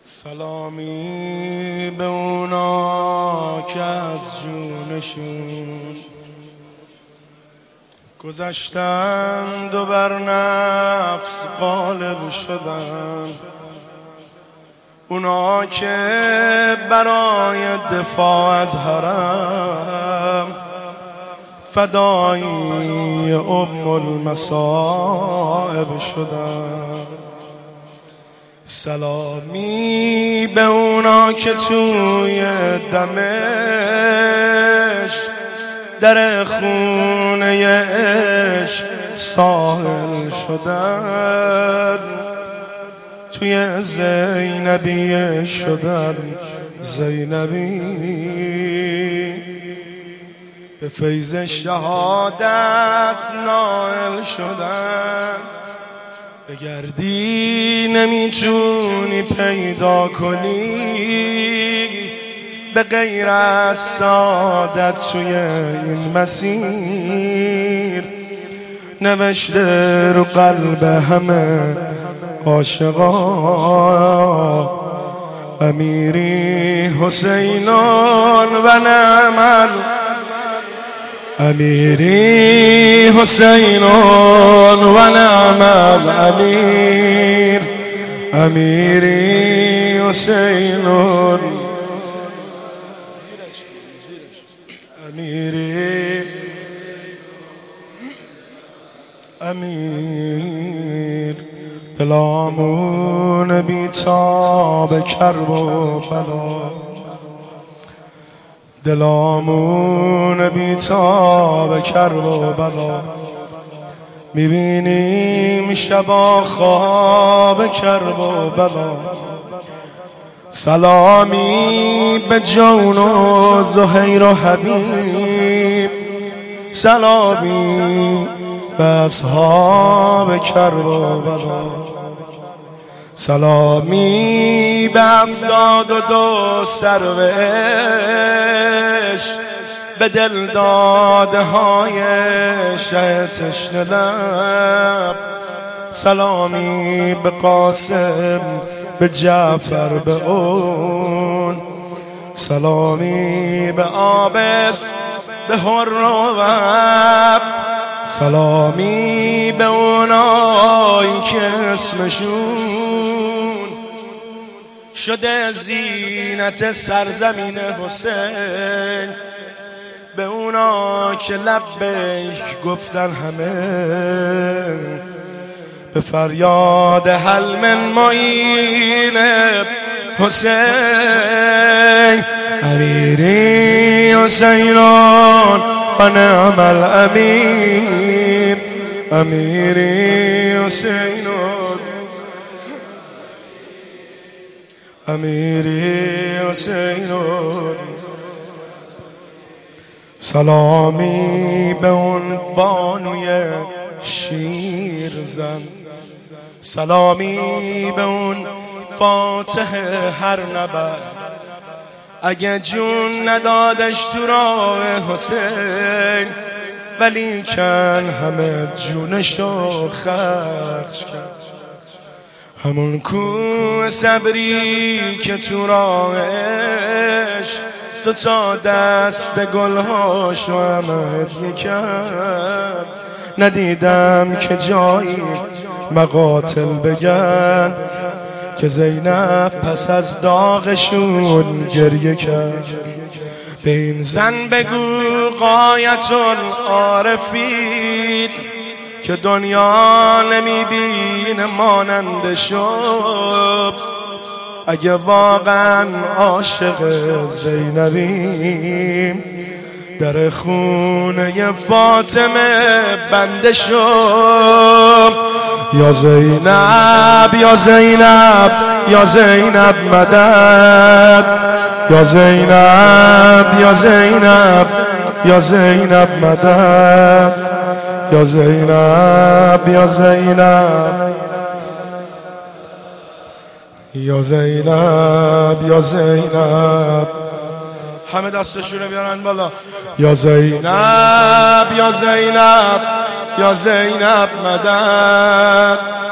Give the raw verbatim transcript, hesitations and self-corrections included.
سلامی به اونا که از جونشون گذشتند و بر نفس غالب شدن، اونا که برای دفاع از حرم فدایی ام المصائب شدن. سلامی به اونا که توی دمشق در خونه عشق ساحل شدن، توی زینبی شدن زینبی، به فیض شهادت نائل شدن. بگردی نمیتونی پیدا کنی به غیر از سعادت توی این مسیر، نوشته رو قلب همه عاشقان. امیری حسینان و نعمل امیری حسینان و نعم الامیر، امیری حسینان امیری امیر. دلامون بیتاب کرب و بلا، دلامون بیتاب کرب و بلا، میبینیم شبا خواب کرب و بلا. سلامی به جون و زهیر و حبیب، سلامی به اصحاب کرب و بلا، سلامی به افتاد و دو سروش، به دل داده های شه تشنه لب. سلامی به قاسم به جعفر به اون، سلامی به آبس به هروب، سلامی به اونایی که اسمشون شده زینت سرزمین حسین، به اونا که لبیک گفتن همه، به فریاد حل من معین حسین. امیری حسینان و نعم الامیر، امیری حسینان امیری حسینان. سلامی به اون بانوی شیرزن، سلامی به اون فاتح هر نبرد، اگه جون ندادش تو راه حسین، ولی کن همه جونشو خرج کرد. همون کو صبری که تو راهش دوتا دست گلهاشو همه هدیه کرد. ندیدم که جایی مقاتل بگن که زینب پس از داغشون گریه کرد. به این زن بگو غایت العارفین که دنیا نمیبینه مانند شب. اگه واقعا عاشق زینبیم، در خونه فاطمه بنده شو. یا زینب یا زینب یا زینب مدد، یا زینب یا زینب یا زینب مدد، یا زینب یا زینب یا زینب یا زینب. همه دستشونه بیارن بالا. یا زینب یا زینب یا زینب مدد،